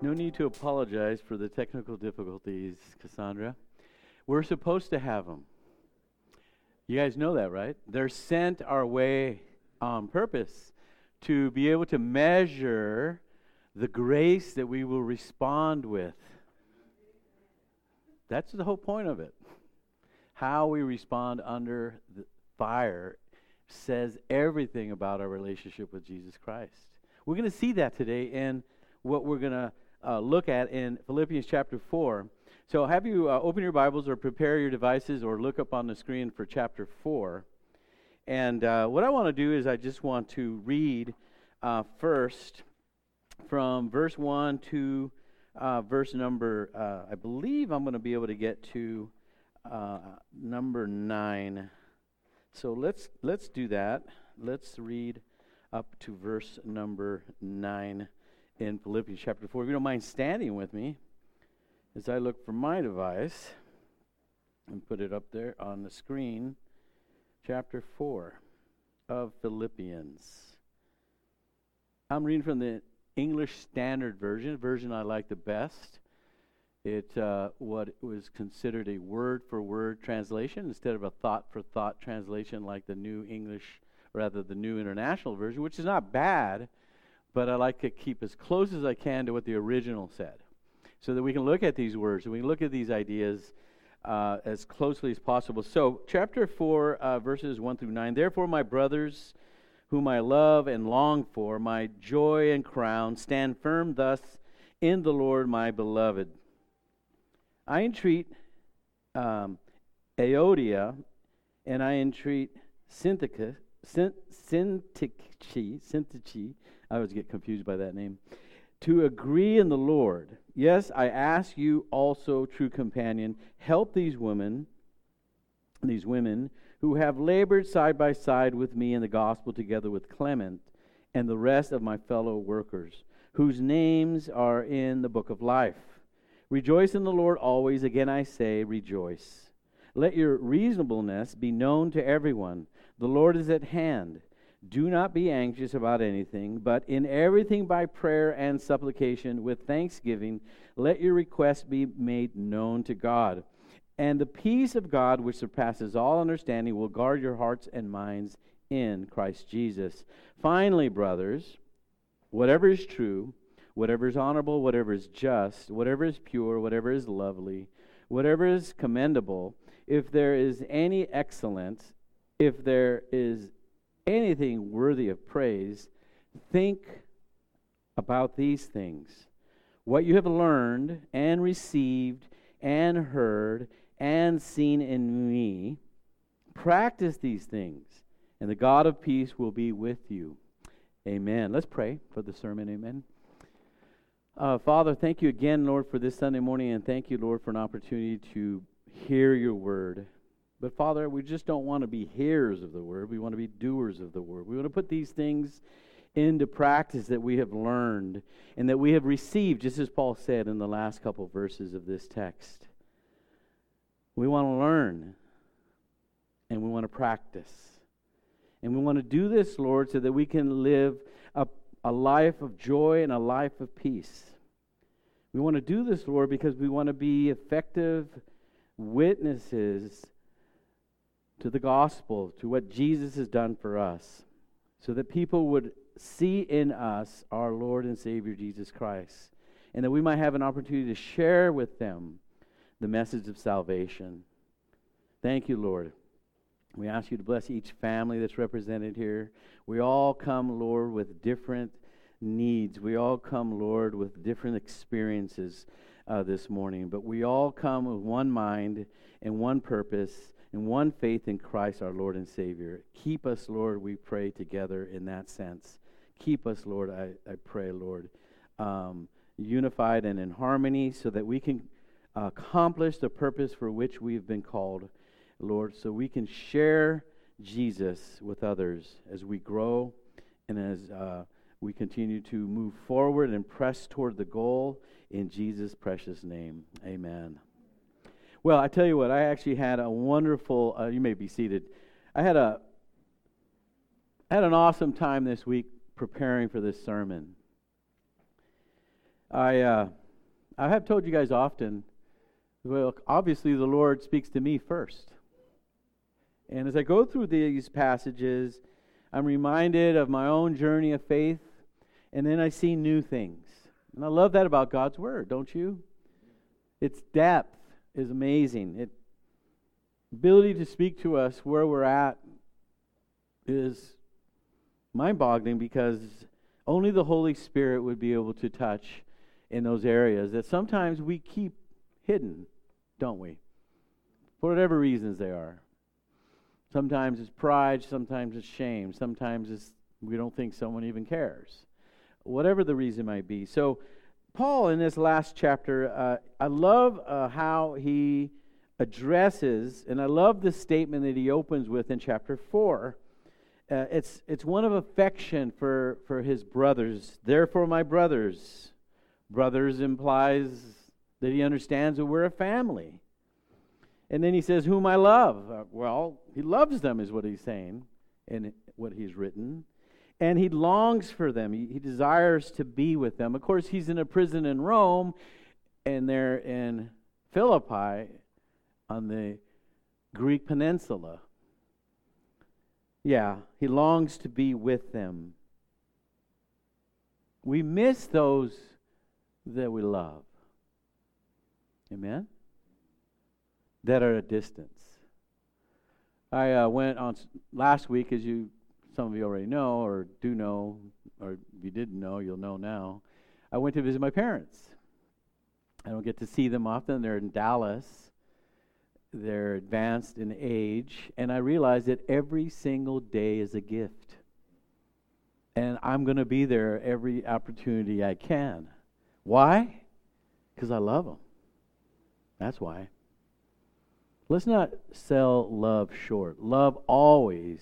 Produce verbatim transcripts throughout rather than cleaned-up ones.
No need to apologize for the technical difficulties, Cassandra. We're supposed to have them. You guys know that, right? They're sent our way on purpose to be able to measure the grace that we will respond with. That's the whole point of it. How we respond under the fire says everything about our relationship with Jesus Christ. We're going to see that today in what we're going to uh, look at in Philippians chapter four. So have you uh, open your Bibles or prepare your devices or look up on the screen for chapter four. And uh, what I want to do is I just want to read uh, first from verse one to uh, verse number, uh, I believe I'm going to be able to get to uh, number nine. So let's let's do that. Let's read up to verse number nine in Philippians chapter four. If you don't mind standing with me as I look for my device and put it up there on the screen. Chapter four of Philippians. I'm reading from the English Standard Version, the version I like the best. It uh, what was considered a word-for-word translation instead of a thought-for-thought translation like the New English, rather the New International Version, which is not bad, but I like to keep as close as I can to what the original said, so that we can look at these words, and we can look at these ideas uh, as closely as possible. So, chapter four, uh, verses one through nine. Therefore, my brothers, whom I love and long for, my joy and crown, stand firm thus in the Lord, my beloved. I entreat um, Euodia, and I entreat Syntyche, Syntyche, Syntyche, I always get confused by that name, to agree in the Lord. Yes, I ask you also, true companion, help these women, these women who have labored side by side with me in the gospel, together with Clement and the rest of my fellow workers, whose names are in the book of life. Rejoice in the Lord always. Again I say, rejoice. Let your reasonableness be known to everyone. The Lord is at hand. Do not be anxious about anything, but in everything by prayer and supplication with thanksgiving, let your requests be made known to God. And the peace of God, which surpasses all understanding, will guard your hearts and minds in Christ Jesus. Finally, brothers, whatever is true, whatever is honorable, whatever is just, whatever is pure, whatever is lovely, whatever is commendable, if there is any excellence, if there is anything worthy of praise, think about these things. What you have learned and received and heard and seen in me, practice these things, and the God of peace will be with you. Amen. Let's pray for the sermon. Amen. Uh, Father, thank you again, Lord, for this Sunday morning, and thank you, Lord, for an opportunity to hear your word. But, Father, we just don't want to be hearers of the word. We want to be doers of the word. We want to put these things into practice that we have learned and that we have received, just as Paul said in the last couple verses of this text. We want to learn, and we want to practice. And we want to do this, Lord, so that we can live a a life of joy and a life of peace. We want to do this, Lord, because we want to be effective witnesses to the gospel, to what Jesus has done for us, so that people would see in us our Lord and Savior Jesus Christ, and that we might have an opportunity to share with them the message of salvation. Thank you, Lord. We ask you to bless each family that's represented here. We all come, Lord, with different needs. We all come, Lord, with different experiences uh, this morning. But we all come with one mind and one purpose and one faith in Christ, our Lord and Savior. Keep us, Lord, we pray together in that sense. Keep us, Lord, I, I pray, Lord, um, unified and in harmony so that we can accomplish the purpose for which we've been called, Lord, so we can share Jesus with others as we grow and as uh, we continue to move forward and press toward the goal in Jesus' precious name. Amen. Well, I tell you what, I actually had a wonderful, uh, you may be seated, I had a I had an awesome time this week preparing for this sermon. I uh, I have told you guys often, well, obviously the Lord speaks to me first. And as I go through these passages, I'm reminded of my own journey of faith, and then I see new things. And I love that about God's Word, don't you? Its depth is amazing. Its ability to speak to us where we're at is mind-boggling, because only the Holy Spirit would be able to touch in those areas that sometimes we keep hidden, don't we? For whatever reasons they are. Sometimes it's pride, sometimes it's shame, sometimes it's we don't think someone even cares. Whatever the reason might be. So Paul, in this last chapter, uh, I love uh, how he addresses, and I love the statement that he opens with in chapter four. Uh, it's it's one of affection for, for his brothers. Therefore, my brothers. Brothers implies that he understands that we're a family. And then he says, whom I love. Uh, well, he loves them is what he's saying in what he's written. And he longs for them. He, he desires to be with them. Of course, he's in a prison in Rome, and they're in Philippi on the Greek peninsula. Yeah, he longs to be with them. We miss those that we love. Amen? That are at a distance. I uh, went on last week, as you, some of you already know, or do know, or if you didn't know, you'll know now. I went to visit my parents. I don't get to see them often. They're in Dallas. They're advanced in age, and I realize that every single day is a gift. And I'm going to be there every opportunity I can. Why? Because I love them. That's why. Let's not sell love short. Love always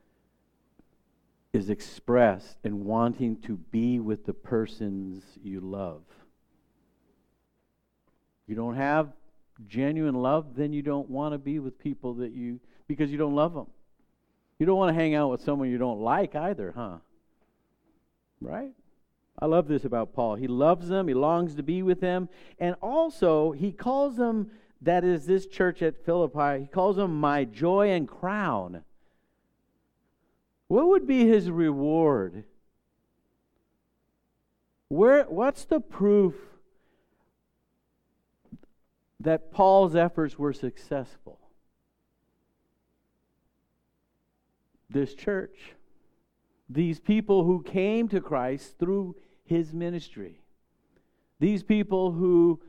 is expressed in wanting to be with the persons you love. You don't have genuine love, then you don't want to be with people that you, because you don't love them. You don't want to hang out with someone you don't like either, huh? Right? I love this about Paul. He loves them, he longs to be with them, and also he calls them, that is this church at Philippi, he calls them my joy and crown. What would be his reward? Where? What's the proof that Paul's efforts were successful? This church. These people who came to Christ through his ministry. These people who,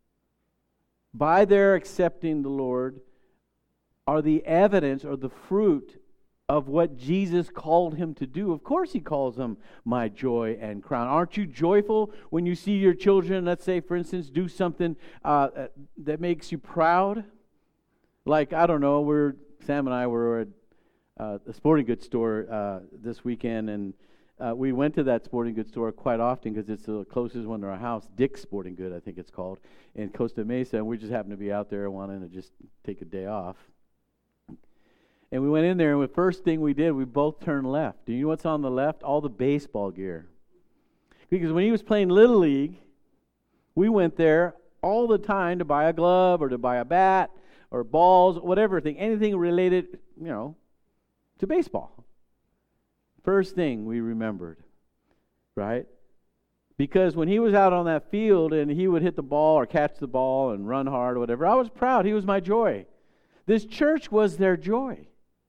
by their accepting the Lord, are the evidence or the fruit of what Jesus called him to do. Of course he calls them my joy and crown. Aren't you joyful when you see your children, let's say, for instance, do something uh, that makes you proud? Like, I don't know, we're Sam and I were at uh, the sporting goods store uh, this weekend, and uh, we went to that sporting goods store quite often because it's the closest one to our house, Dick's Sporting Good, I think it's called, in Costa Mesa, and we just happened to be out there wanting to just take a day off. And we went in there, and the first thing we did, we both turned left. Do you know what's on the left? All the baseball gear. Because when he was playing Little League, we went there all the time to buy a glove or to buy a bat or balls, whatever thing, anything related, you know, to baseball. First thing we remembered, right? Because when he was out on that field and he would hit the ball or catch the ball and run hard or whatever, I was proud. He was my joy. This church was their joy.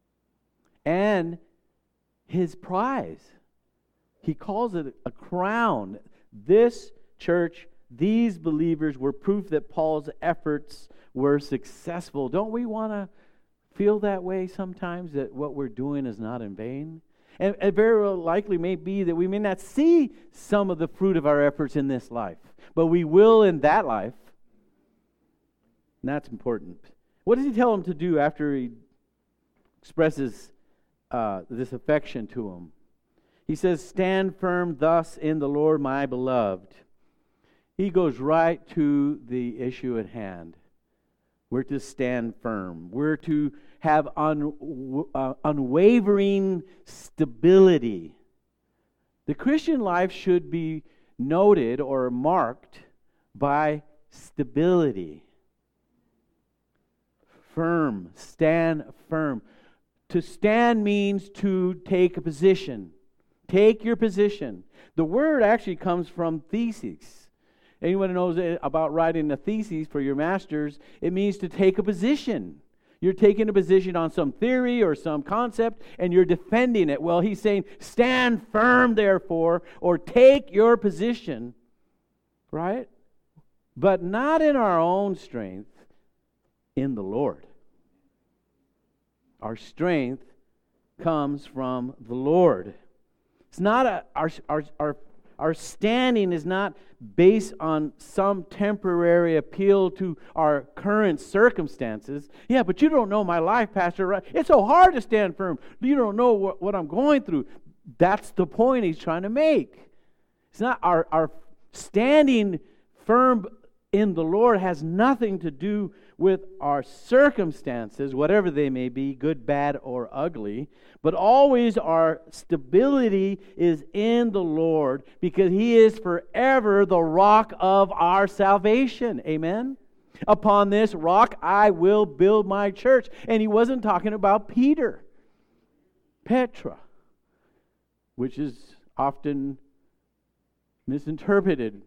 And his prize. He calls it a crown. This church, these believers were proof that Paul's efforts were successful. Don't we want to feel that way sometimes, that what we're doing is not in vain? And it very likely may be that we may not see some of the fruit of our efforts in this life, but we will in that life. And that's important. What does he tell him to do after he expresses uh, this affection to him? He says, stand firm thus in the Lord, my beloved. He goes right to the issue at hand. We're to stand firm. We're to have un, uh, unwavering stability. The Christian life should be noted or marked by stability. Firm, stand firm. To stand means to take a position. Take your position. The word actually comes from thesis. Anyone who knows about writing a thesis for your masters, it means to take a position. You're taking a position on some theory or some concept, and you're defending it. Well, he's saying, stand firm, therefore, or take your position, right? But not in our own strength, in the Lord. Our strength comes from the Lord. It's not a, our, our, our, our standing is not based on some temporary appeal to our current circumstances. Yeah, but you don't know my life, Pastor. It's so hard to stand firm. You don't know what, what I'm going through. That's the point he's trying to make. It's not our, our standing firm in the Lord has nothing to do with our circumstances, whatever they may be, good, bad, or ugly, but always our stability is in the Lord because He is forever the rock of our salvation. Amen? Upon this rock I will build my church. And he wasn't talking about Peter. Petra, which is often misinterpreted.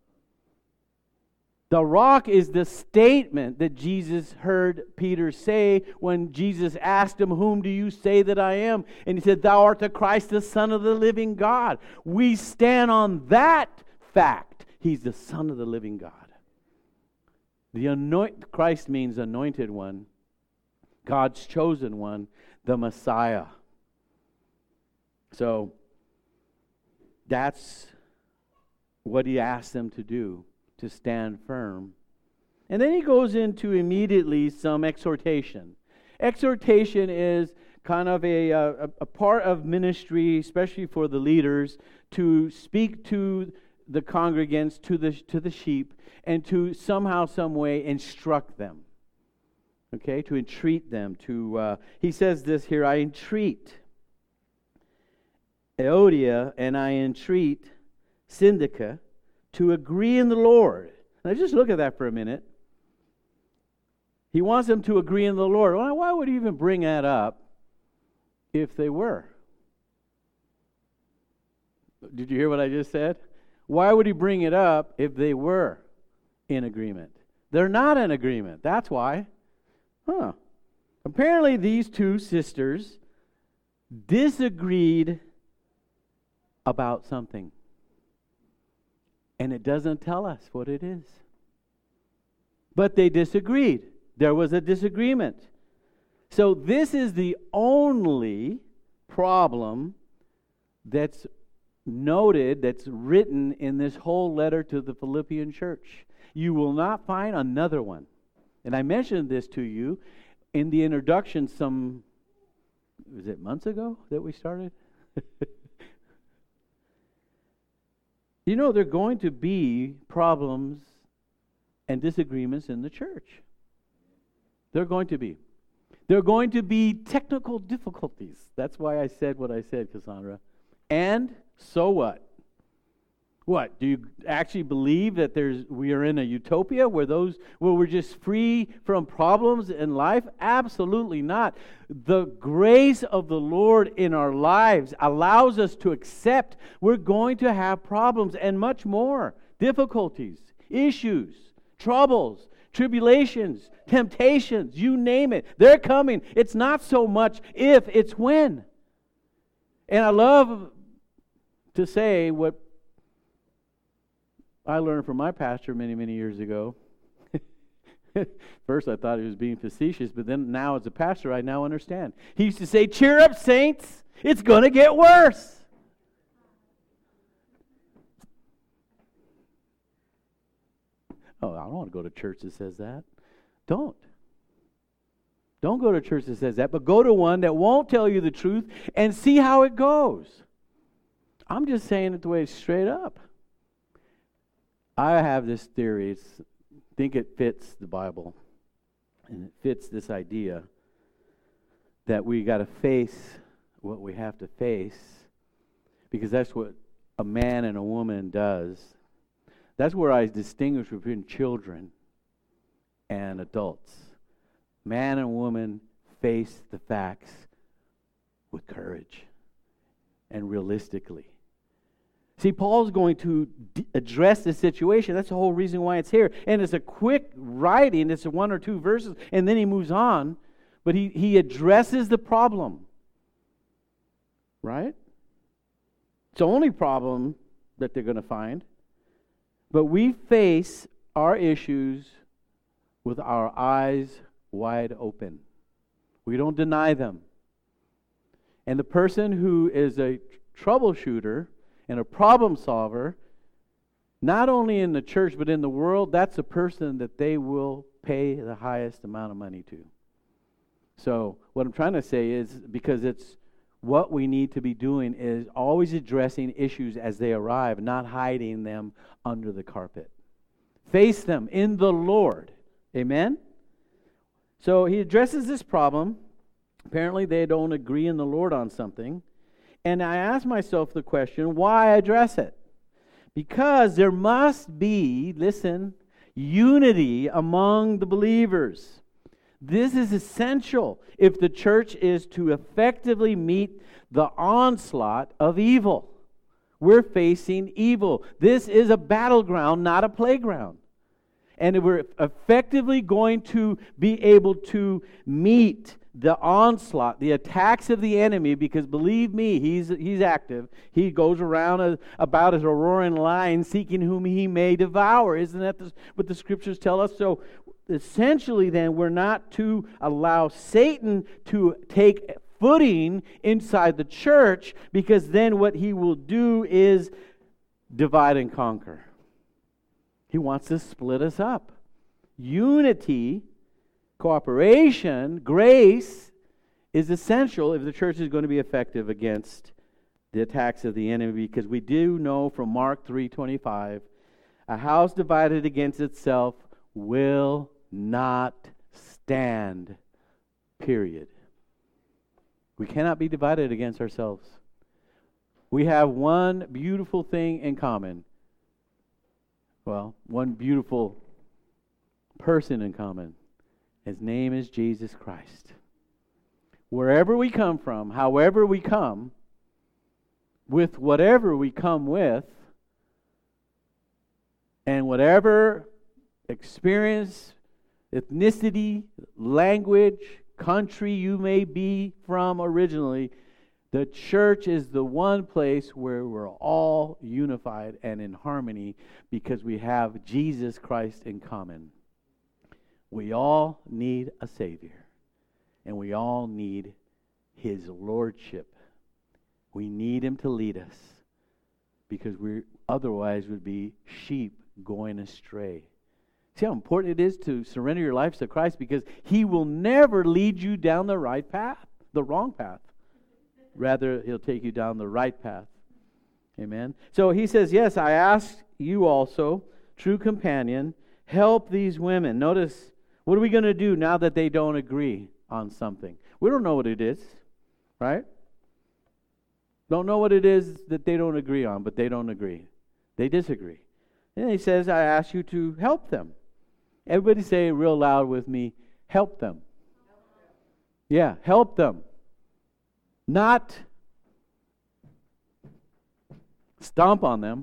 The rock is the statement that Jesus heard Peter say when Jesus asked him, "Whom do you say that I am?" And he said, "Thou art the Christ, the Son of the living God." We stand on that fact. He's the Son of the living God. The anoint, Christ means anointed one, God's chosen one, the Messiah. So that's what he asked them to do, to stand firm. And then he goes into immediately some exhortation. Exhortation is kind of a, a, a part of ministry, especially for the leaders, to speak to the congregants, to the to the sheep, and to somehow, some way instruct them. Okay, to entreat them. To uh, he says this here: I entreat Euodia and I entreat Syntyche to agree in the Lord. Now just look at that for a minute. He wants them to agree in the Lord. Well, why would he even bring that up if they were? Did you hear what I just said? Why would he bring it up if they were in agreement? They're not in agreement. That's why. Huh. Apparently these two sisters disagreed about something. And it doesn't tell us what it is. But they disagreed. There was a disagreement. So this is the only problem that's noted, that's written in this whole letter to the Philippian church. You will not find another one. And I mentioned this to you in the introduction some, was it months ago that we started? You know, there are going to be problems and disagreements in the church. They're going to be. There are going to be technical difficulties. That's why I said what I said, Cassandra. And so what? What? Do you actually believe that there's we are in a utopia where those where we're just free from problems in life? Absolutely not. The grace of the Lord in our lives allows us to accept we're going to have problems and much more. Difficulties, issues, troubles, tribulations, temptations, you name it. They're coming. It's not so much if, it's when. And I love to say what I learned from my pastor many, many years ago. First I thought he was being facetious, but then now as a pastor I now understand. He used to say, "Cheer up, saints, it's going to get worse." Oh, I don't want to go to church that says that. Don't. Don't go to a church that says that, but go to one that won't tell you the truth and see how it goes. I'm just saying it the way it's straight up. I have this theory. It's, I think it fits the Bible. And it fits this idea that we got to face what we have to face, because that's what a man and a woman does, that's where I distinguish between children and adults. Man and woman face the facts with courage and realistically. See, Paul's going to d- address this situation. That's the whole reason why it's here. And it's a quick writing. It's one or two verses, and then he moves on. But he, he addresses the problem. Right? It's the only problem that they're going to find. But we face our issues with our eyes wide open. We don't deny them. And the person who is a troubleshooter and a problem solver, not only in the church but in the world, that's a person that they will pay the highest amount of money to. So what I'm trying to say is, because it's what we need to be doing is always addressing issues as they arrive, not hiding them under the carpet. Face them in the Lord. Amen? So he addresses this problem. Apparently they don't agree in the Lord on something. And I ask myself the question, why address it? Because there must be, listen, unity among the believers. This is essential if the church is to effectively meet the onslaught of evil. We're facing evil. This is a battleground, not a playground. And we're effectively going to be able to meet the onslaught, the attacks of the enemy, because believe me, he's he's active. He goes around as, about as a roaring lion, seeking whom he may devour. Isn't that the, what the scriptures tell us? So essentially then, we're not to allow Satan to take footing inside the church, because then what he will do is divide and conquer. He wants to split us up. Unity, cooperation, grace is essential if the church is going to be effective against the attacks of the enemy, because we do know from Mark three twenty-five, a house divided against itself will not stand, period. We cannot be divided against ourselves. We have one beautiful thing in common. Well, one beautiful person in common. His name is Jesus Christ. Wherever we come from, however we come, with whatever we come with, and whatever experience, ethnicity, language, country you may be from originally, the church is the one place where we're all unified and in harmony, because we have Jesus Christ in common. We all need a Savior, and we all need His Lordship. We need Him to lead us, because we otherwise would be sheep going astray. See how important it is to surrender your lives to Christ, because He will never lead you down the right path, the wrong path. Rather, He'll take you down the right path. Amen. So he says, yes, I ask you also, true companion, help these women. Notice, what are we going to do now that they don't agree on something? We don't know what it is, right? Don't know what it is that they don't agree on, but they don't agree. They disagree. And he says, I ask you to help them. Everybody say real loud with me, help them. Yeah, help them. Not stomp on them.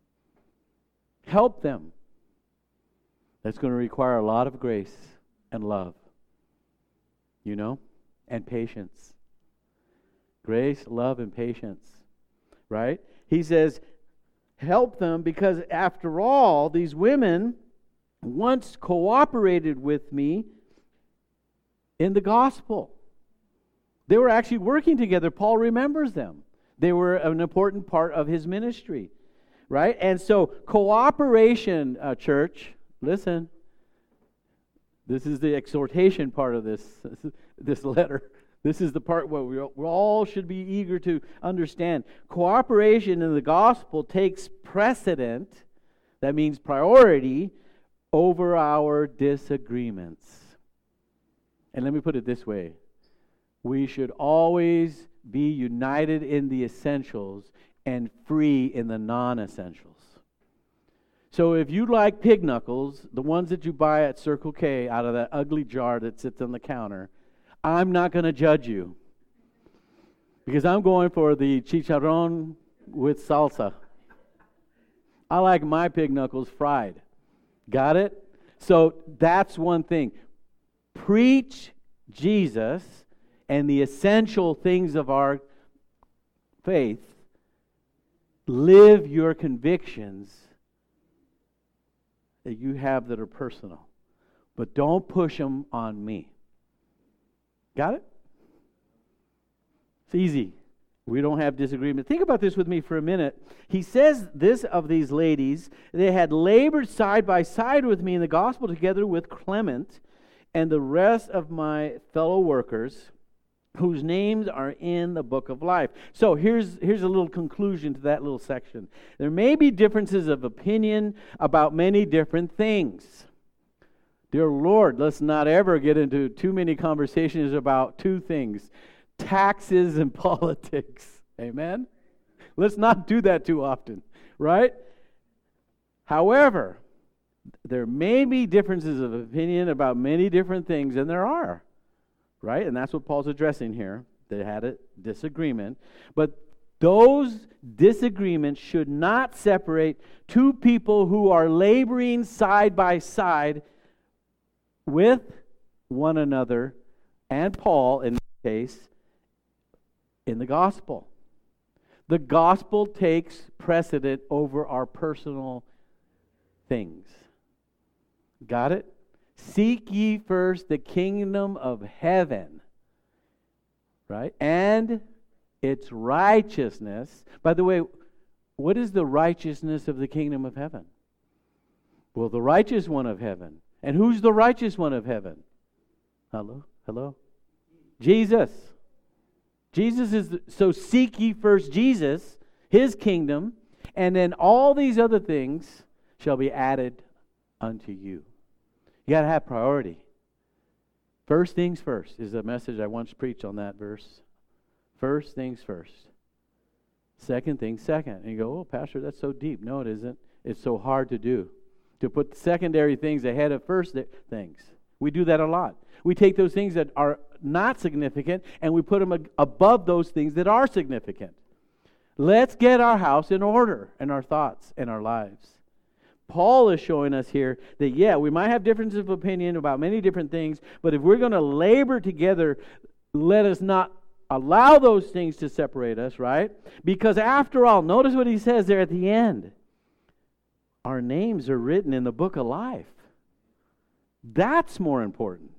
Help them. That's going to require a lot of grace and love, you know, and patience. Grace, love, and patience, right? He says, help them, because after all, these women once cooperated with me in the gospel. They were actually working together. Paul remembers them. They were an important part of his ministry, right? And so cooperation, uh, church, listen. This is the exhortation part of this, this letter. This is the part where we, we all should be eager to understand. Cooperation in the gospel takes precedent, that means priority, over our disagreements. And let me put it this way. We should always be united in the essentials and free in the non-essentials. So if you like pig knuckles, the ones that you buy at Circle K out of that ugly jar that sits on the counter, I'm not going to judge you. Because I'm going for the chicharrón with salsa. I like my pig knuckles fried. Got it? So that's one thing. Preach Jesus and the essential things of our faith. Live your convictions that you have that are personal. But don't push them on me. Got it? It's easy. We don't have disagreement. Think about this with me for a minute. He says this of these ladies: they had labored side by side with me in the gospel together with Clement and the rest of my fellow workers, whose names are in the book of life. So here's, here's a little conclusion to that little section. There may be differences of opinion about many different things. Dear Lord, let's not ever get into too many conversations about two things: taxes and politics. Amen? Let's not do that too often, right? However, there may be differences of opinion about many different things, and there are, right? And that's what Paul's addressing here. They had a disagreement. But those disagreements should not separate two people who are laboring side by side with one another, and Paul, in this case, in the gospel. The gospel takes precedent over our personal things. Got it? Seek ye first the kingdom of heaven, right? And its righteousness. By the way, what is the righteousness of the kingdom of heaven? Well, the righteous one of heaven. And who's the righteous one of heaven? Hello? Hello? Jesus. Jesus is, the, so seek ye first Jesus, His kingdom, and then all these other things shall be added unto you. You got to have priority. First things first is a message I once preached on that verse. First things first. Second things second. And you go, oh, Pastor, that's so deep. No, it isn't. It's so hard to do. To put secondary things ahead of first things. We do that a lot. We take those things that are not significant and we put them above those things that are significant. Let's get our house in order in our thoughts and our lives. Paul is showing us here that, yeah, we might have differences of opinion about many different things, but if we're going to labor together, let us not allow those things to separate us, right? Because after all, notice what he says there at the end. Our names are written in the book of life. That's more important.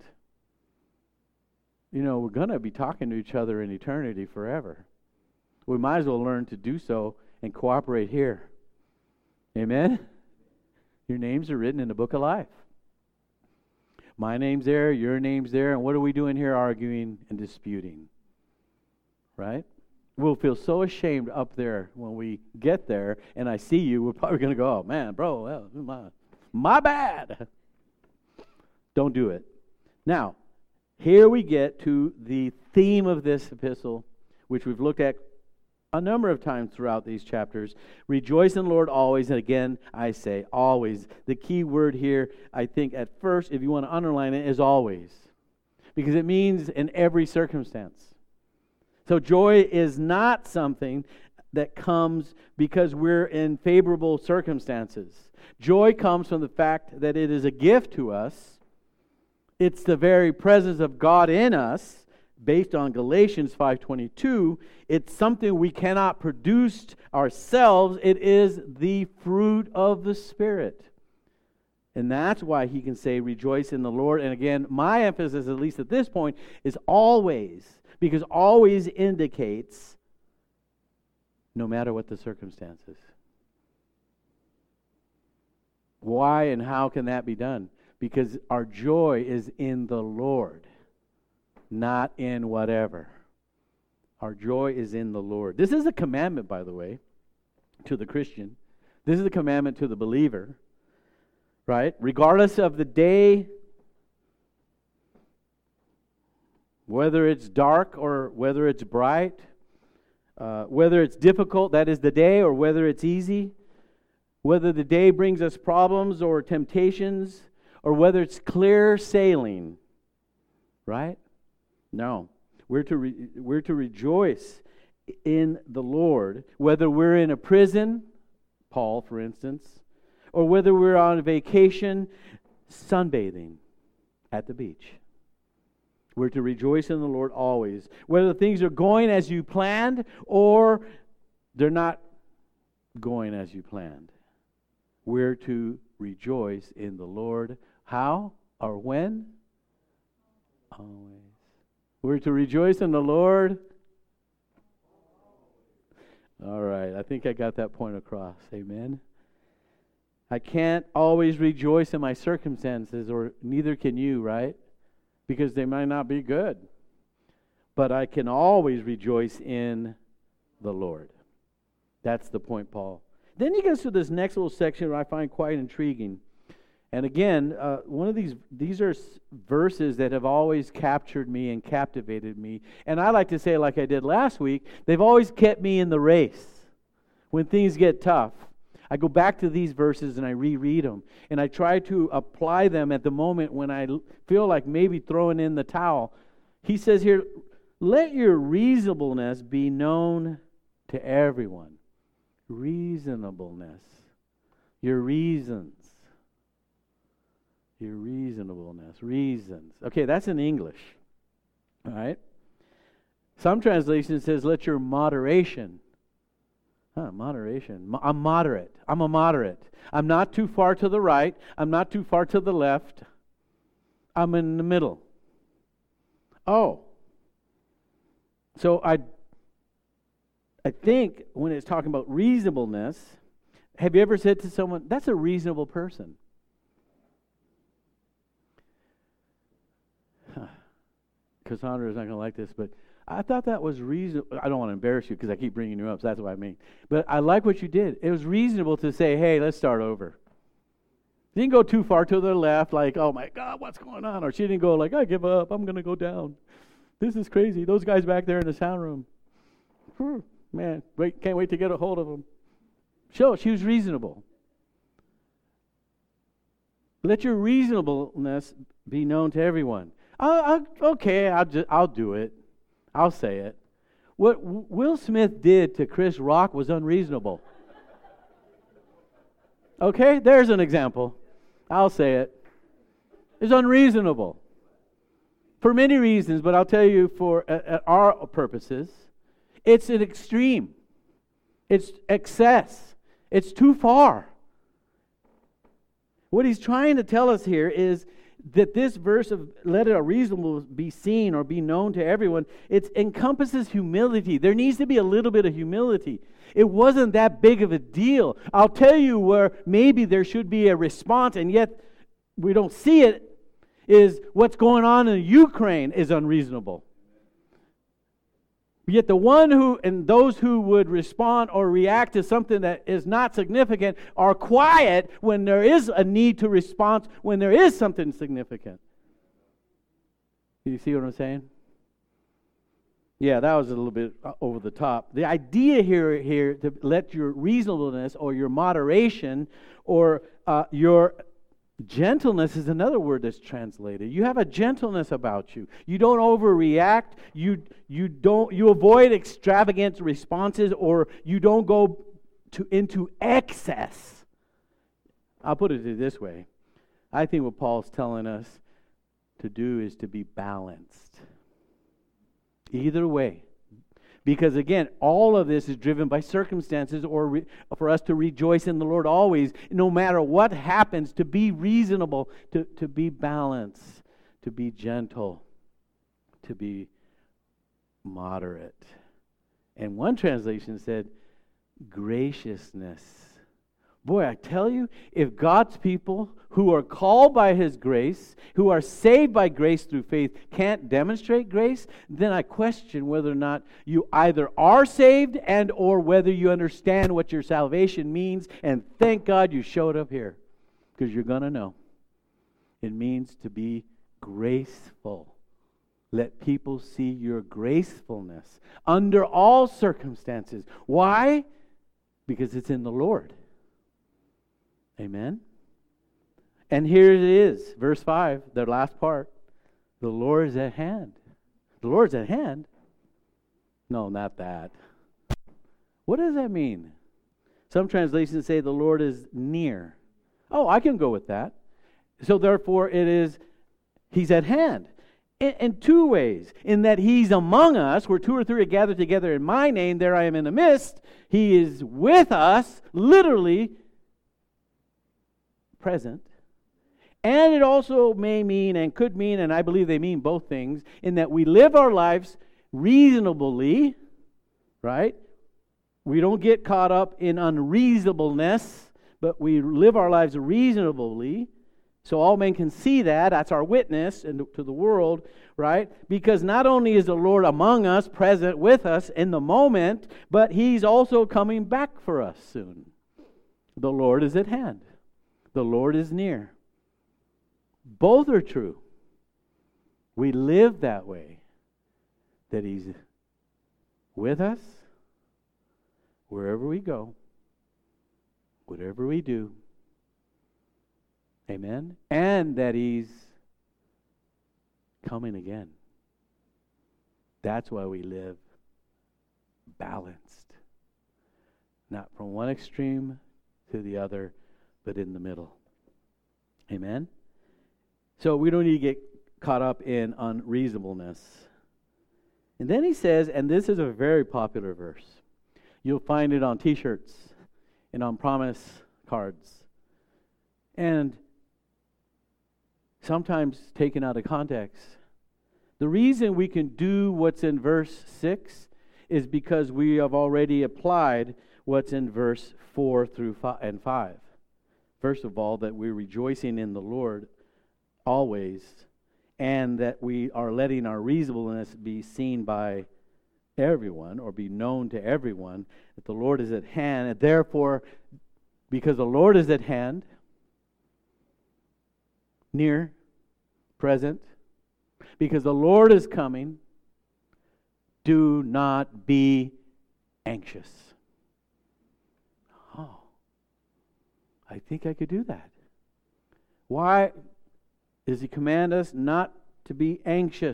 You know, we're going to be talking to each other in eternity forever. We might as well learn to do so and cooperate here. Amen? Your names are written in the book of life. My name's there, your name's there, and what are we doing here? Arguing and disputing. Right? We'll feel so ashamed up there when we get there, and I see you, we're probably going to go, oh, man, bro, well, my, my bad. Don't do it. Now, here we get to the theme of this epistle, which we've looked at a number of times throughout these chapters. Rejoice in the Lord always. And again, I say always. The key word here, I think at first, if you want to underline it, is always. Because it means in every circumstance. So joy is not something that comes because we're in favorable circumstances. Joy comes from the fact that it is a gift to us. It's the very presence of God in us, based on Galatians five twenty-two. It's something we cannot produce ourselves. It is the fruit of the Spirit. And that's why he can say, rejoice in the Lord. And again, my emphasis, at least at this point, is always. Because always indicates no matter what the circumstances. Why and how can that be done? Because our joy is in the Lord, not in whatever. Our joy is in the Lord. This is a commandment, by the way, to the Christian. This is a commandment to the believer, right? Regardless of the day, whether it's dark or whether it's bright, Uh, whether it's difficult, that is the day, or whether it's easy, whether the day brings us problems or temptations, or whether it's clear sailing, right? No. We're to re- we're to rejoice in the Lord, whether we're in a prison, Paul, for instance, or whether we're on vacation sunbathing at the beach. We're to rejoice in the Lord always. Whether things are going as you planned or they're not going as you planned. We're to rejoice in the Lord. How or when? Always. We're to rejoice in the Lord. All right, I think I got that point across. Amen. I can't always rejoice in my circumstances, or neither can you, right? Because they might not be good. But I can always rejoice in the Lord. That's the point, Paul. Then he gets to this next little section where I find quite intriguing. And again, uh, one of these, these are verses that have always captured me and captivated me. And I like to say, like I did last week, they've always kept me in the race. When things get tough, I go back to these verses and I reread them. And I try to apply them at the moment when I feel like maybe throwing in the towel. He says here, let your reasonableness be known to everyone. Reasonableness. Your reasons. Your reasonableness. Reasons. Okay, that's in English. All right? Some translation says, let your moderation. Huh, moderation. I'm moderate. I'm a moderate. I'm not too far to the right. I'm not too far to the left. I'm in the middle. Oh. So I, I think when it's talking about reasonableness, have you ever said to someone, that's a reasonable person? Cassandra is not going to like this, but I thought that was reasonable. I don't want to embarrass you because I keep bringing you up, so that's what I mean. But I like what you did. It was reasonable to say, hey, let's start over. You didn't go too far to the left, like, oh my God, what's going on? Or she didn't go like, I give up, I'm going to go down. This is crazy. Those guys back there in the sound room. Whew, man, wait, can't wait to get a hold of them. So she was reasonable. Let your reasonableness be known to everyone. I'll, I'll, okay, I'll just, I'll do it. I'll say it. What Will Smith did to Chris Rock was unreasonable. Okay, there's an example. I'll say it. It's unreasonable. For many reasons, but I'll tell you for uh, uh, our purposes, it's an extreme. It's excess. It's too far. What he's trying to tell us here is that this verse of let it a reasonable be seen or be known to everyone, it encompasses humility. There needs to be a little bit of humility. It wasn't that big of a deal. I'll tell you where maybe there should be a response, and yet we don't see it, is what's going on in Ukraine is unreasonable. Yet the one who, and those who would respond or react to something that is not significant are quiet when there is a need to respond, when there is something significant. You see what I'm saying? Yeah, that was a little bit over the top. The idea here, here to let your reasonableness or your moderation or uh, your gentleness is another word that's translated. You have a gentleness about you. You don't overreact. You you don't you avoid extravagant responses, or you don't go to into excess. I'll put it this way. I think what Paul's telling us to do is to be balanced. Either way. Because again, all of this is driven by circumstances, or re- for us to rejoice in the Lord always, no matter what happens, to be reasonable, to, to be balanced, to be gentle, to be moderate. And one translation said, graciousness. Boy, I tell you, if God's people who are called by His grace, who are saved by grace through faith, can't demonstrate grace, then I question whether or not you either are saved and or whether you understand what your salvation means. And thank God you showed up here, because you're going to know. It means to be graceful. Let people see your gracefulness under all circumstances. Why? Because it's in the Lord. Amen? And here it is, verse five, the last part. The Lord is at hand. The Lord's at hand? No, not that. What does that mean? Some translations say the Lord is near. Oh, I can go with that. So therefore it is, He's at hand. In, in two ways. In that He's among us, where two or three are gathered together in my name, there I am in the midst. He is with us, literally present. And it also may mean, and could mean, and I believe they mean both things, in that we live our lives reasonably, right? We don't get caught up in unreasonableness, but we live our lives reasonably, so all men can see that. That's our witness and to the world, right? Because not only is the Lord among us, present with us in the moment, but He's also coming back for us soon. The Lord is at hand. The Lord is near. Both are true. We live that way, that He's with us wherever we go, whatever we do. Amen? And that He's coming again. That's why we live balanced. Not from one extreme to the other, but in the middle. Amen? So we don't need to get caught up in unreasonableness. And then he says, and this is a very popular verse. You'll find it on t-shirts and on promise cards. And sometimes taken out of context. The reason we can do what's in verse six is because we have already applied what's in verse four through five and five. First of all, that we're rejoicing in the Lord always, and that we are letting our reasonableness be seen by everyone, or be known to everyone, that the Lord is at hand. And therefore, because the Lord is at hand, near, present, because the Lord is coming, do not be anxious. Oh, I think I could do that. Why does He command us not to be anxious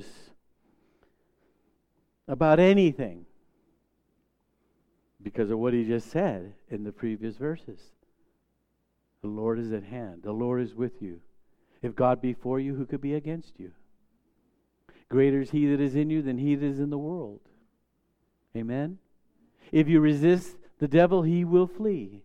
about anything? Because of what He just said in the previous verses. The Lord is at hand. The Lord is with you. If God be for you, who could be against you? Greater is He that is in you than he that is in the world. Amen? If you resist the devil, he will flee.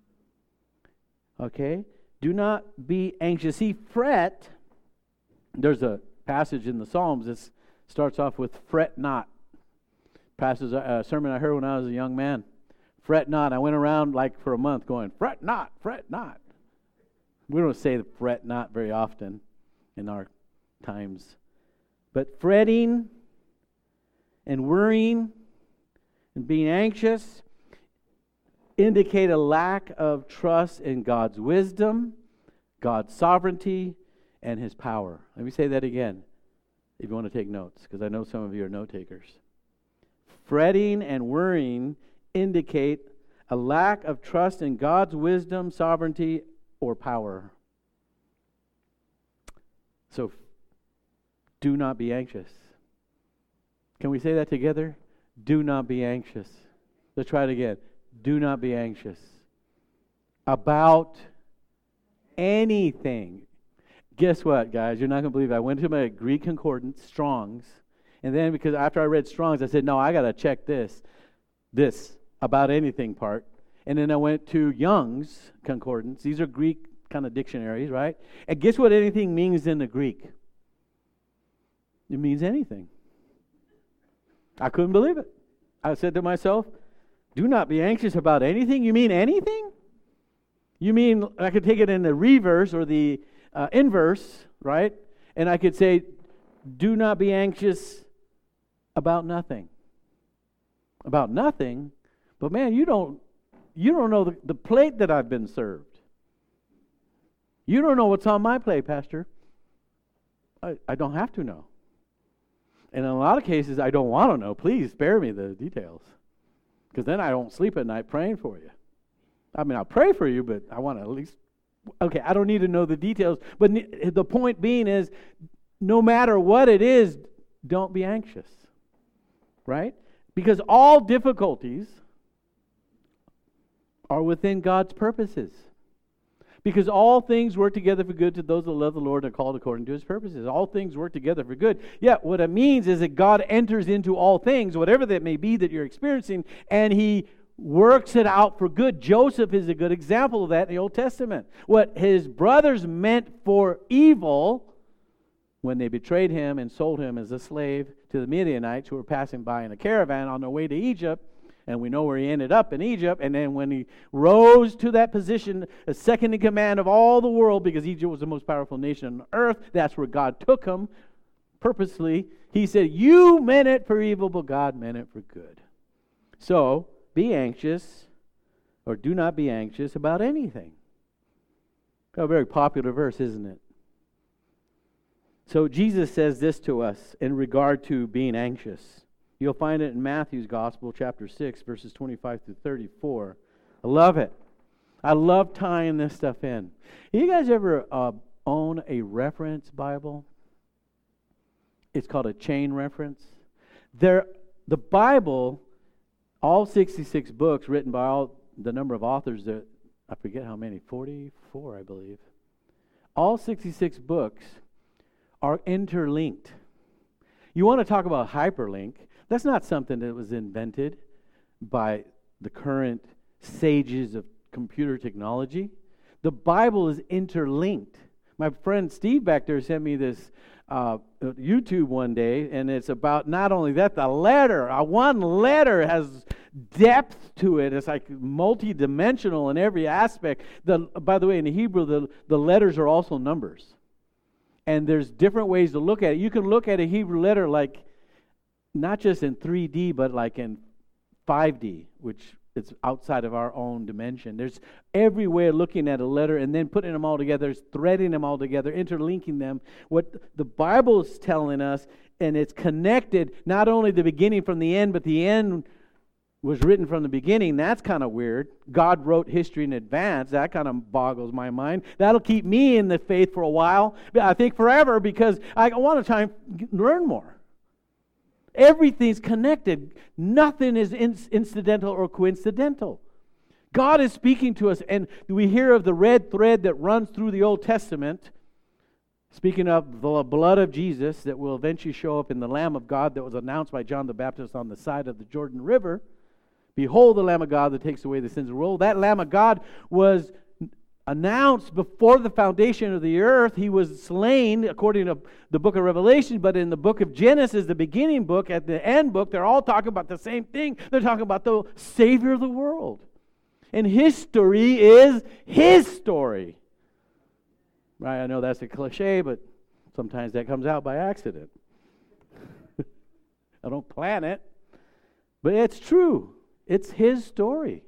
Okay? Do not be anxious. See, fret. There's a passage in the Psalms that starts off with fret not. Passage, a sermon I heard when I was a young man. Fret not. I went around like for a month going, fret not, fret not. We don't say fret not very often in our times. But fretting and worrying and being anxious indicate a lack of trust in God's wisdom, God's sovereignty, and His power. Let me say that again if you want to take notes, because I know some of you are note takers. Fretting and worrying indicate a lack of trust in God's wisdom, sovereignty, or power. So, do not be anxious. Can we say that together? Do not be anxious. Let's try it again. Do not be anxious about anything. Guess what, guys? You're not going to believe it. I went to my Greek concordance, Strong's, and then because after I read Strong's, I said, no, I got to check this, this about anything part. And then I went to Young's concordance. These are Greek kind of dictionaries, right? And guess what anything means in the Greek? It means anything. I couldn't believe it. I said to myself, do not be anxious about anything? You mean anything? You mean, I could take it in the reverse or the uh, inverse, right? And I could say, do not be anxious about nothing. About nothing? But man, you don't you don't know the, the plate that I've been served. You don't know what's on my plate, Pastor. I, I don't have to know. And in a lot of cases, I don't want to know. Please spare me the details. Because then I don't sleep at night praying for you. I mean, I'll pray for you, but I want to at least, okay, I don't need to know the details. But the point being is, no matter what it is, don't be anxious. Right? Because all difficulties are within God's purposes. Because all things work together for good to those that love the Lord and are called according to His purposes. All things work together for good. Yeah, what it means is that God enters into all things, whatever that may be that you're experiencing, and He works it out for good. Joseph is a good example of that in the Old Testament. What his brothers meant for evil when they betrayed him and sold him as a slave to the Midianites who were passing by in a caravan on their way to Egypt. And we know where he ended up in Egypt. And then when he rose to that position, a second in command of all the world, because Egypt was the most powerful nation on earth, that's where God took him purposely. He said, you meant it for evil, but God meant it for good. So, be anxious, or do not be anxious about anything. A very popular verse, isn't it? So Jesus says this to us in regard to being anxious. You'll find it in Matthew's Gospel, chapter six, verses twenty-five through thirty-four. I love it. I love tying this stuff in. You guys ever uh, own a reference Bible? It's called a chain reference. There, the Bible, all sixty-six books written by all the number of authors, that I forget how many, forty-four, I believe. All sixty-six books are interlinked. You want to talk about hyperlink? That's not something that was invented by the current sages of computer technology. The Bible is interlinked. My friend Steve back there sent me this uh, YouTube one day, and it's about not only that, the letter. Uh, one letter has depth to it. It's like multi-dimensional in every aspect. The, by the way, in the Hebrew, the, the letters are also numbers. And there's different ways to look at it. You can look at a Hebrew letter like not just in three D, but like in five D, which is outside of our own dimension. There's every way of looking at a letter and then putting them all together, threading them all together, interlinking them. What the Bible is telling us, and it's connected, not only the beginning from the end, but the end was written from the beginning. That's kind of weird. God wrote history in advance. That kind of boggles my mind. That'll keep me in the faith for a while. I think forever, because I want to try and learn more. Everything's connected. Nothing is in- incidental or coincidental. God is speaking to us, and we hear of the red thread that runs through the Old Testament. Speaking of the blood of Jesus that will eventually show up in the Lamb of God that was announced by John the Baptist on the side of the Jordan River. Behold the Lamb of God that takes away the sins of the world. That Lamb of God was announced before the foundation of the earth. He was slain according to the book of Revelation, but in the book of Genesis, the beginning book, at the end book, they're all talking about the same thing. They're talking about the Savior of the world. And history is His story. Right, I know that's a cliche, but sometimes that comes out by accident. I don't plan it, but it's true. It's His story.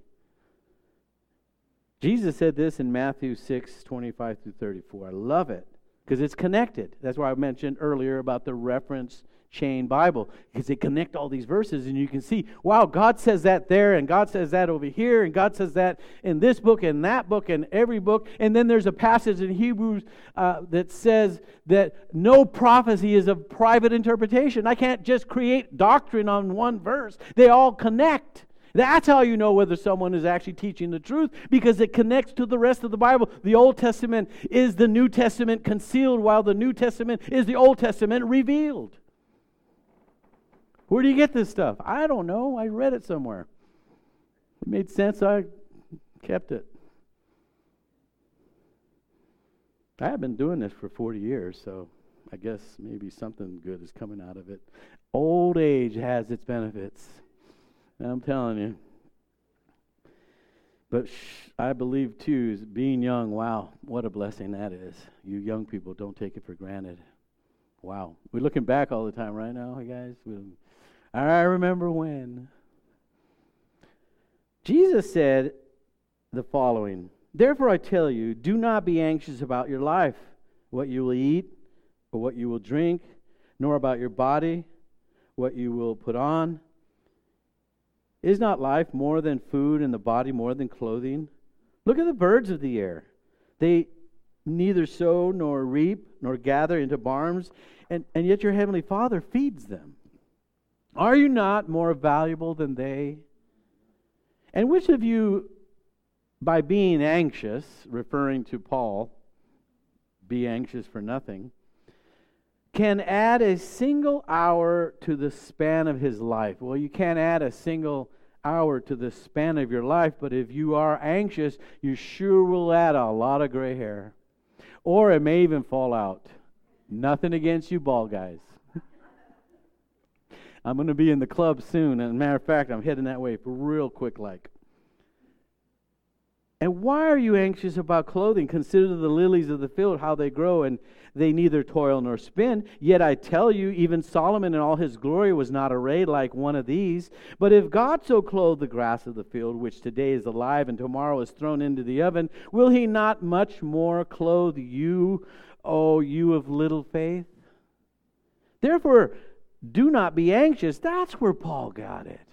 Jesus said this in Matthew six, twenty-five through thirty-four. I love it because it's connected. That's why I mentioned earlier about the reference chain Bible, because they connect all these verses and you can see, wow, God says that there and God says that over here and God says that in this book and that book and every book. And then there's a passage in Hebrews uh, that says that no prophecy is of private interpretation. I can't just create doctrine on one verse. They all connect. That's how you know whether someone is actually teaching the truth, because it connects to the rest of the Bible. The Old Testament is the New Testament concealed, while the New Testament is the Old Testament revealed. Where do you get this stuff? I don't know. I read it somewhere. It made sense. I kept it. I have been doing this for forty years, so I guess maybe something good is coming out of it. Old age has its benefits. I'm telling you. But sh- I believe, too, is being young, wow, what a blessing that is. You young people, don't take it for granted. Wow. We're looking back all the time right now, guys. We, I remember when. Jesus said the following, therefore I tell you, do not be anxious about your life, what you will eat or what you will drink, nor about your body, what you will put on? Is not life more than food and the body more than clothing? Look at the birds of the air. They neither sow nor reap nor gather into barns, and, and yet your heavenly Father feeds them. Are you not more valuable than they? And which of you, by being anxious, referring to Paul, be anxious for nothing, can add a single hour to the span of his life? Well, you can't add a single hour to the span of your life, but if you are anxious, you sure will add a lot of gray hair. Or it may even fall out. Nothing against you bald guys. I'm going to be in the club soon, and as a matter of fact, I'm heading that way real quick like. And why are you anxious about clothing? Consider the lilies of the field, how they grow, and they neither toil nor spin. Yet I tell you, even Solomon in all his glory was not arrayed like one of these. But if God so clothed the grass of the field, which today is alive and tomorrow is thrown into the oven, will he not much more clothe you, O you of little faith? Therefore, do not be anxious. That's where Paul got it.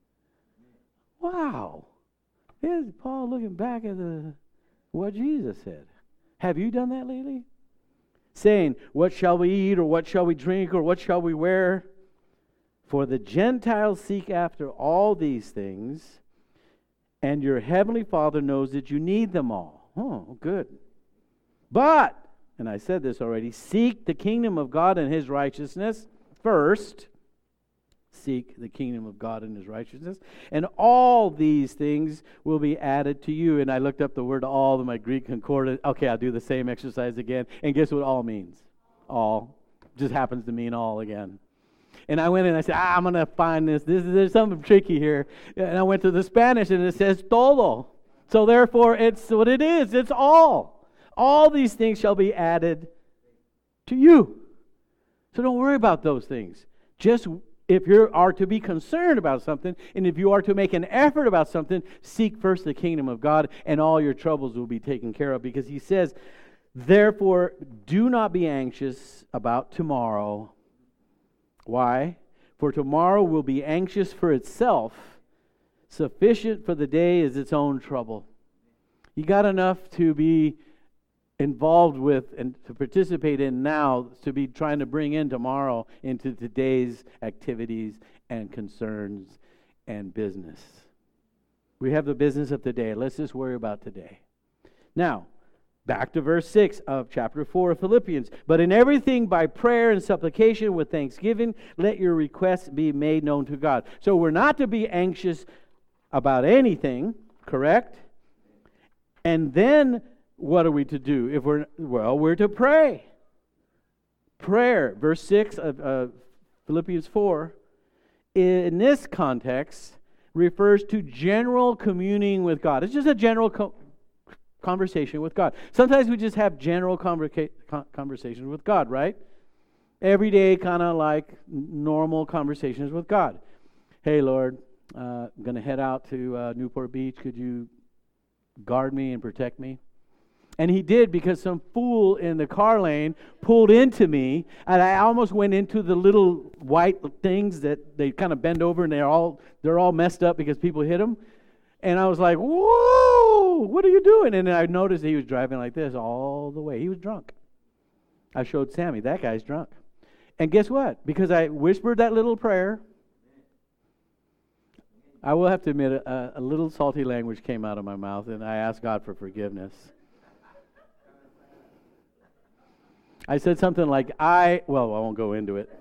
Wow. Here's Paul looking back at the what Jesus said. Have you done that lately? Saying, what shall we eat, or what shall we drink, or what shall we wear? For the Gentiles seek after all these things, and your heavenly Father knows that you need them all. Oh, good. But, and I said this already, seek the kingdom of God and His righteousness first. Seek the kingdom of God and His righteousness, and all these things will be added to you. And I looked up the word all in my Greek concordance. Okay, I'll do the same exercise again. And guess what all means? All. Just happens to mean all again. And I went and I said, ah, I'm going to find this. This is There's something tricky here. And I went to the Spanish and it says todo. So therefore, it's what it is. It's all. All these things shall be added to you. So don't worry about those things. Just if you are to be concerned about something, and if you are to make an effort about something, seek first the kingdom of God, and all your troubles will be taken care of. Because he says, therefore, do not be anxious about tomorrow. Why? For tomorrow will be anxious for itself. Sufficient for the day is its own trouble. You got enough to be involved with and to participate in now, to be trying to bring in tomorrow into today's activities and concerns and business. We have the business of today. Let's just worry about today. Now, back to verse six of chapter four of Philippians. But in everything by prayer and supplication with thanksgiving, let your requests be made known to God. So we're not to be anxious about anything, correct? And then what are we to do? If we're well, we're to pray. Prayer, verse six of uh, Philippians four, in this context, refers to general communing with God. It's just a general co- conversation with God. Sometimes we just have general converca- conversations with God, right? Every day, kind of like normal conversations with God. Hey, Lord, uh, I'm going to head out to uh, Newport Beach. Could you guard me and protect me? And he did, because some fool in the car lane pulled into me, and I almost went into the little white things that they kind of bend over, and they're all they're all messed up because people hit them. And I was like, whoa, what are you doing? And then I noticed he was driving like this all the way. He was drunk. I showed Sammy, that guy's drunk. And guess what? Because I whispered that little prayer, I will have to admit, a, a little salty language came out of my mouth, and I asked God for forgiveness. I said something like, I, well, I won't go into it.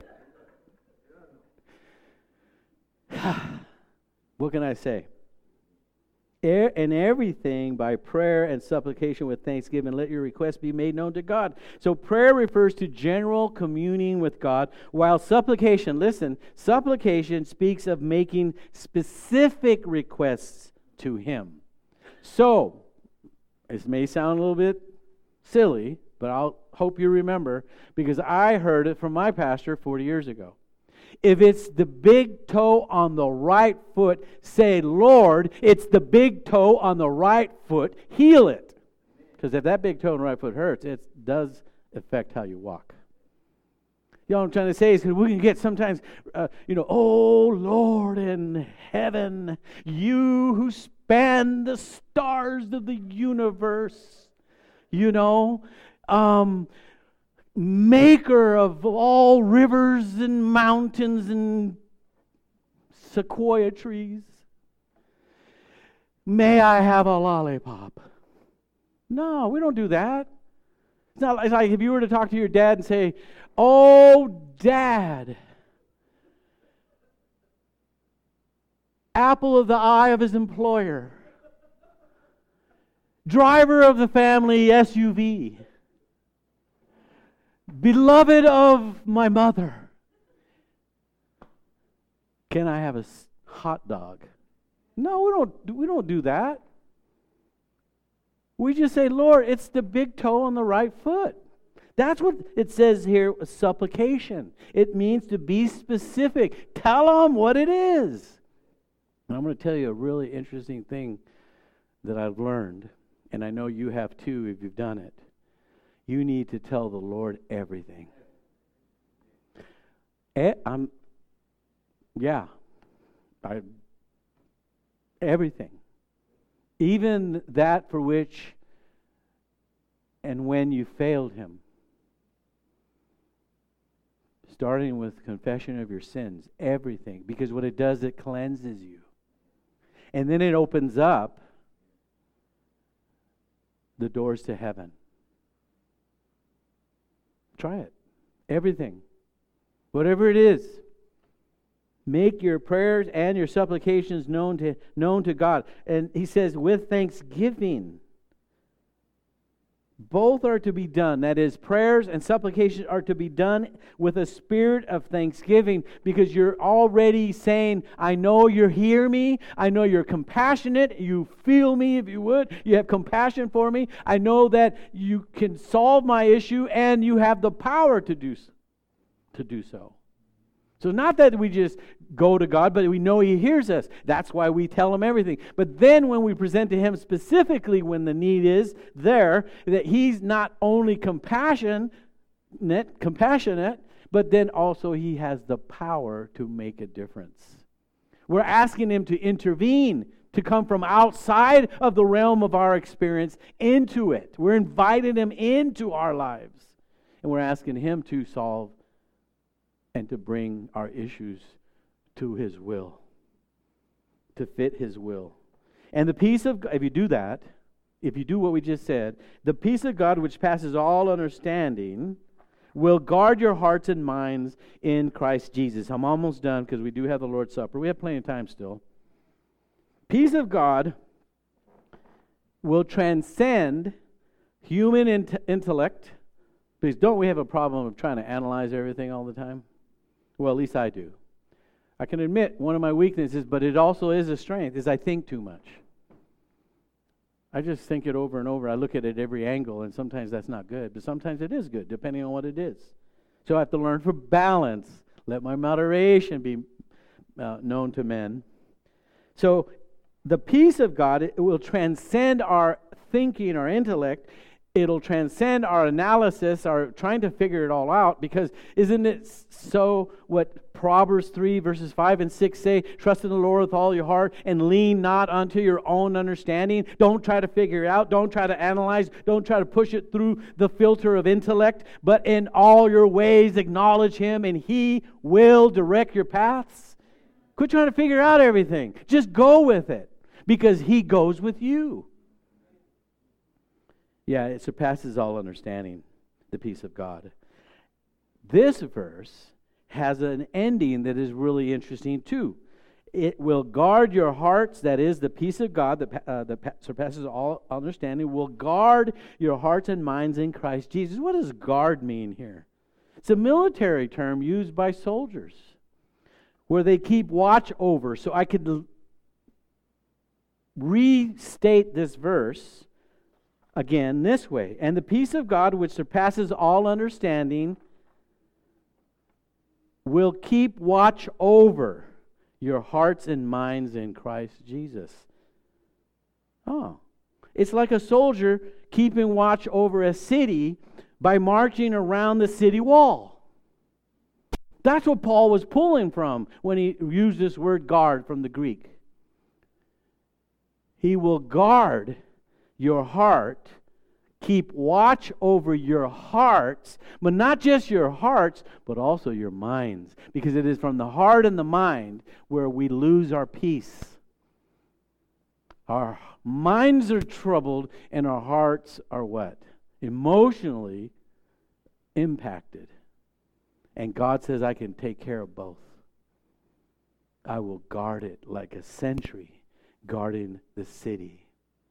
What can I say? In everything, by prayer and supplication with thanksgiving, let your requests be made known to God. So prayer refers to general communing with God, while supplication, listen, supplication speaks of making specific requests to Him. So, this may sound a little bit silly, but I'll hope you remember, because I heard it from my pastor forty years ago. If it's the big toe on the right foot, say, Lord, it's the big toe on the right foot, heal it. Because if that big toe on the right foot hurts, it does affect how you walk. You know what I'm trying to say is because we can get sometimes, uh, you know, oh Lord in heaven, you who span the stars of the universe, you know, um, maker of all rivers and mountains and sequoia trees. May I have a lollipop? No, we don't do that. It's not it's like if you were to talk to your dad and say, oh, Dad, apple of the eye of his employer, driver of the family S U V, beloved of my mother, can I have a hot dog? No, we don't, we don't do that. We just say, Lord, it's the big toe on the right foot. That's what it says here, supplication. It means to be specific. Tell them what it is. And I'm going to tell you a really interesting thing that I've learned, and I know you have too if you've done it. You need to tell the Lord everything. Eh, I'm, yeah, I, everything. Even that for which and when you failed Him. Starting with confession of your sins, everything. Because what it does, it cleanses you. And then it opens up the doors to heaven. Try it. Everything. Whatever it is. Make your prayers and your supplications known to, known to God. And he says, with thanksgiving. Both are to be done. That is, prayers and supplications are to be done with a spirit of thanksgiving, because you're already saying, I know you hear me. I know you're compassionate. You feel me, if you would. You have compassion for me. I know that you can solve my issue, and you have the power to do, to do so. So not that we just go to God, but we know He hears us. That's why we tell Him everything. But then when we present to Him specifically when the need is there, that He's not only compassionate, compassionate, but then also He has the power to make a difference. We're asking Him to intervene, to come from outside of the realm of our experience into it. We're inviting Him into our lives. And we're asking Him to solve and to bring our issues to His will, to fit His will. And the peace of God, if you do that, if you do what we just said, the peace of God which passes all understanding will guard your hearts and minds in Christ Jesus. I'm almost done because we do have the Lord's Supper. We have plenty of time still. Peace of God will transcend human int- intellect. Because don't we have a problem of trying to analyze everything all the time? Well, at least I do. I can admit one of my weaknesses, but it also is a strength, is I think too much. I just think it over and over. I look at it every angle, and sometimes that's not good, but sometimes it is good, depending on what it is. So I have to learn for balance. Let my moderation be uh, known to men. So the peace of God, it will transcend our thinking, our intellect. It'll transcend our analysis, our trying to figure it all out, because isn't it so what Proverbs three verses five and six say? Trust in the Lord with all your heart and lean not unto your own understanding. Don't try to figure it out. Don't try to analyze. Don't try to push it through the filter of intellect. But in all your ways acknowledge Him, and He will direct your paths. Quit trying to figure out everything. Just go with it, because He goes with you. Yeah, it surpasses all understanding, the peace of God. This verse has an ending that is really interesting too. It will guard your hearts, that is, the peace of God that, uh, that surpasses all understanding, will guard your hearts and minds in Christ Jesus. What does guard mean here? It's a military term used by soldiers, where they keep watch over. So I could l- restate this verse again this way. And the peace of God, which surpasses all understanding, will keep watch over your hearts and minds in Christ Jesus. Oh, it's like a soldier keeping watch over a city by marching around the city wall. That's what Paul was pulling from when he used this word guard from the Greek. He will guard your heart, keep watch over your hearts, but not just your hearts, but also your minds. Because it is from the heart and the mind where we lose our peace. Our minds are troubled and our hearts are what? Emotionally impacted. And God says, I can take care of both. I will guard it like a sentry guarding the city.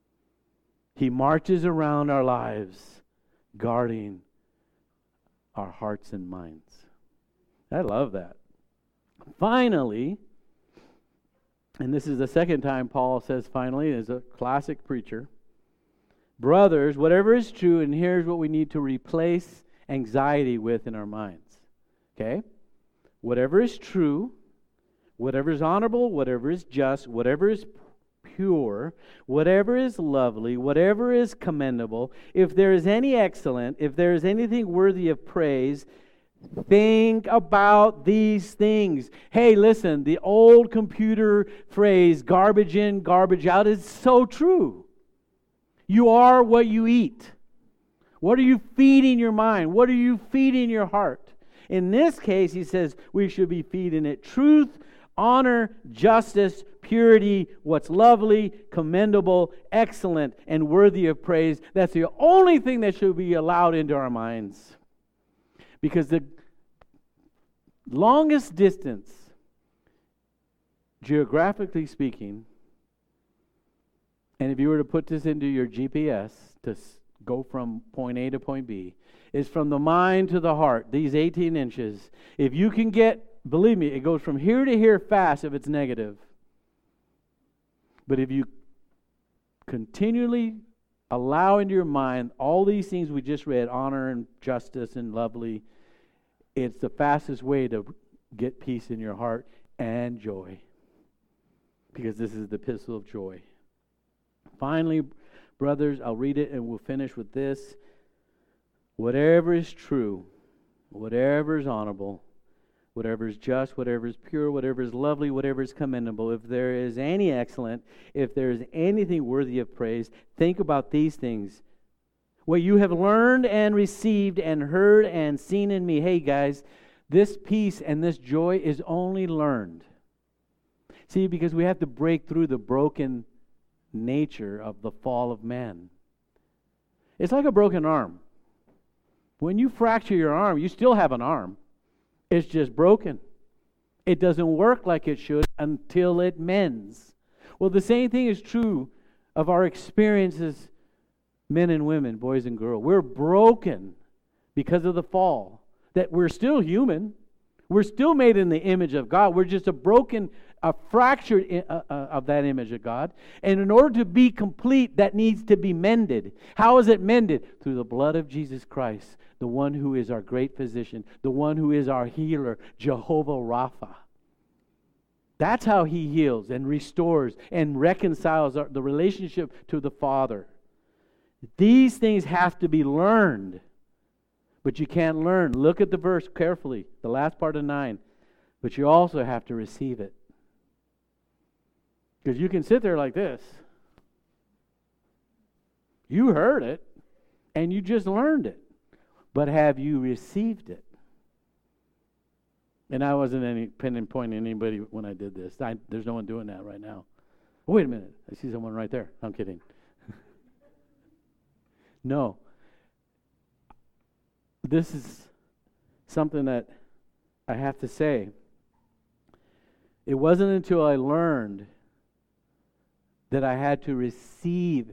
He marches around our lives, guarding our hearts and minds. I love that. Finally, and this is the second time Paul says finally, as a classic preacher, brothers, whatever is true, and here's what we need to replace anxiety with in our minds. Okay? Whatever is true, whatever is honorable, whatever is just, whatever is pure, whatever is lovely, whatever is commendable, if there is any excellent, if there is anything worthy of praise, think about these things. Hey, listen, the old computer phrase, garbage in, garbage out, is so true. You are what you eat. What are you feeding your mind? What are you feeding your heart? In this case, he says we should be feeding it truth, honor, justice, purity, what's lovely, commendable, excellent, and worthy of praise. That's the only thing that should be allowed into our minds. Because the longest distance, geographically speaking, and if you were to put this into your G P S to go from point A to point B, is from the mind to the heart, these eighteen inches. If you can get, believe me, it goes from here to here fast if it's negative. But if you continually allow into your mind all these things we just read, honor and justice and lovely, it's the fastest way to get peace in your heart and joy. Because this is the epistle of joy. Finally, brothers, I'll read it and we'll finish with this. Whatever is true, whatever is honorable, whatever is just, whatever is pure, whatever is lovely, whatever is commendable, if there is any excellent, if there is anything worthy of praise, think about these things. What you have learned and received and heard and seen in me. Hey guys, this peace and this joy is only learned. See, because we have to break through the broken nature of the fall of man. It's like a broken arm. When you fracture your arm, you still have an arm. It's just broken. It doesn't work like it should until it mends. Well, the same thing is true of our experiences, men and women, boys and girls. We're broken because of the fall. That we're still human. We're still made in the image of God. We're just a broken, a fractured uh, uh, of that image of God. And in order to be complete, that needs to be mended. How is it mended? Through the blood of Jesus Christ, the one who is our great physician, the one who is our healer, Jehovah Rapha. That's how He heals and restores and reconciles our, the relationship to the Father. These things have to be learned. But you can't learn. Look at the verse carefully, the last part of nine. But you also have to receive it. Because you can sit there like this. You heard it, and you just learned it. But have you received it? And I wasn't any pinpointing anybody when I did this. I, there's no one doing that right now. Oh, wait a minute. I see someone right there. I'm kidding. No. This is something that I have to say. It wasn't until I learned that I had to receive,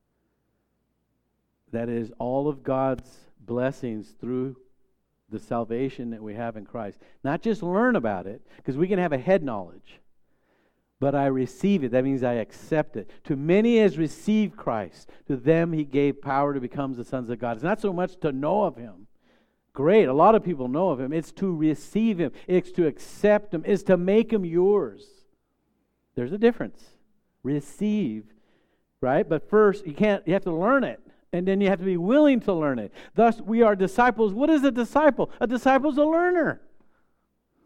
that is, all of God's blessings through the salvation that we have in Christ. Not just learn about it, because we can have a head knowledge, but I receive it. That means I accept it. To many as received Christ, to them He gave power to become the sons of God. It's not so much to know of Him. Great, a lot of people know of Him. It's to receive Him. It's to accept Him. It's to make Him yours. There's a difference. Receive, right? But first, you can't. You have to learn it. And then you have to be willing to learn it. Thus, we are disciples. What is a disciple? A disciple is a learner.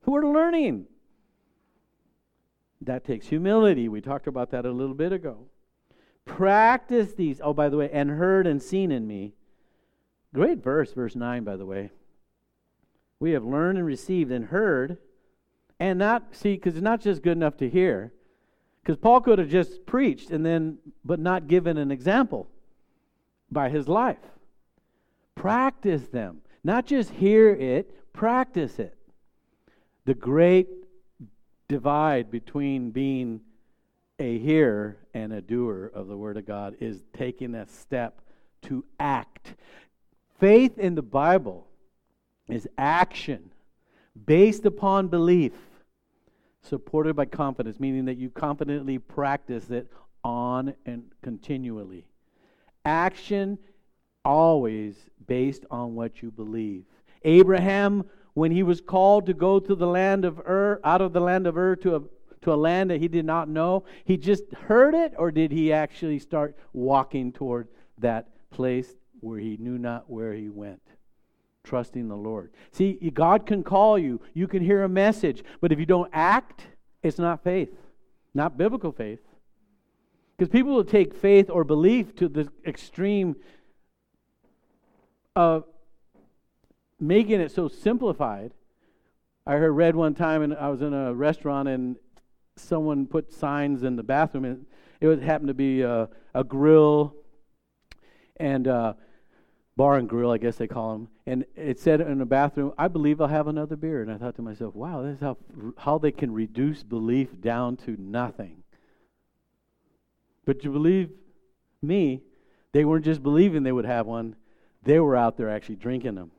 We're learning. That takes humility. We talked about that a little bit ago. Practice these. Oh, by the way, and heard and seen in me. Great verse, verse nine, by the way. We have learned and received and heard, and not, see, because it's not just good enough to hear. Because Paul could have just preached and then, but not given an example by his life. Practice them. Not just hear it, practice it. The great divide between being a hearer and a doer of the Word of God is taking a step to act. Faith in the Bible is action based upon belief, supported by confidence, meaning that you confidently practice it on and continually. Action always based on what you believe. Abraham, when he was called to go to the land of Ur, out of the land of Ur to a to a land that he did not know, he just heard it, or did he actually start walking toward that place where he knew not where he went? Trusting the Lord. See, God can call you. You can hear a message, but if you don't act, it's not faith, not biblical faith. Because people will take faith or belief to the extreme of making it so simplified. I heard read one time, and I was in a restaurant, and someone put signs in the bathroom, and it would happen to be a, a grill and uh, bar and grill, I guess they call them. And it said in the bathroom, "I believe I'll have another beer." And I thought to myself, wow, this is how how they can reduce belief down to nothing. But you believe me, they weren't just believing they would have one. They were out there actually drinking them.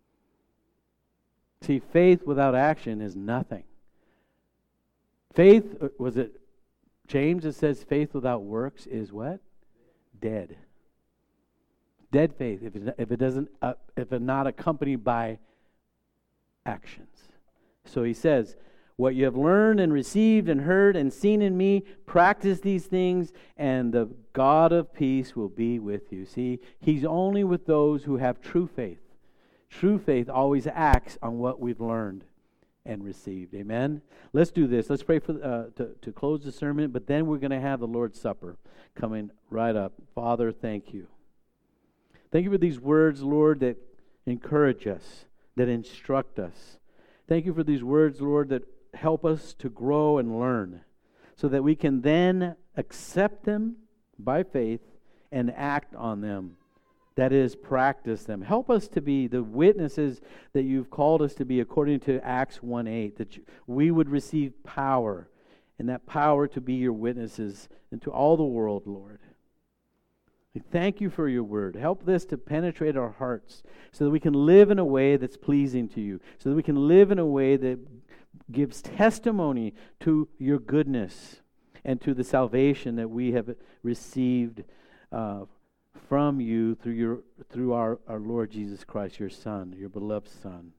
See, faith without action is nothing. Faith, was it James that says faith without works is what? Dead. Dead faith if it, if it doesn't uh, if it's not accompanied by actions. So he says, what you have learned and received and heard and seen in me, practice these things, and the God of peace will be with you. See, he's only with those who have true faith. True faith always acts on what we've learned and received. Amen? Let's do this. Let's pray for uh, to, to close the sermon, but then we're going to have the Lord's Supper coming right up. Father, thank you. Thank you for these words, Lord, that encourage us, that instruct us. Thank you for these words, Lord, that help us to grow and learn so that we can then accept them by faith and act on them. That is, practice them. Help us to be the witnesses that you've called us to be according to Acts one eight, that you, we would receive power, and that power to be your witnesses into all the world, Lord. We thank you for your word. Help this to penetrate our hearts so that we can live in a way that's pleasing to you, so that we can live in a way that gives testimony to your goodness and to the salvation that we have received uh, from you through your through our, our Lord Jesus Christ, your Son, your beloved Son.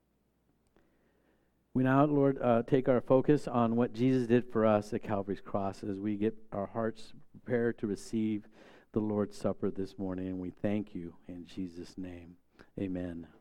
We now, Lord, uh, take our focus on what Jesus did for us at Calvary's cross as we get our hearts prepared to receive the Lord's Supper this morning, and we thank you in Jesus' name. Amen.